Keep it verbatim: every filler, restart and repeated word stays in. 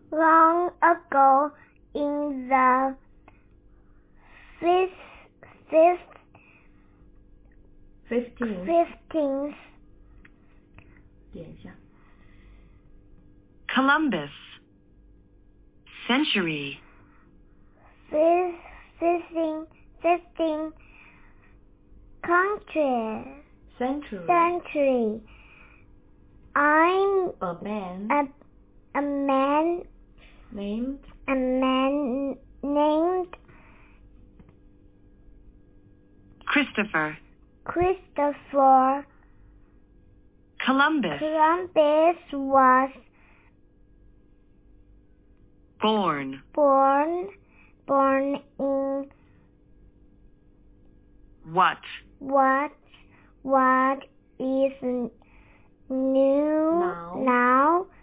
long ago in the fifth, fifth, fifteenth fifteenth 点一下 Columbus. Century. fifth, fifteen, fifteen country, century century. I'm a man a, a man, named a man named Christopher. Christopher Columbus. Columbus was Born. born born in What? what what is new Now. now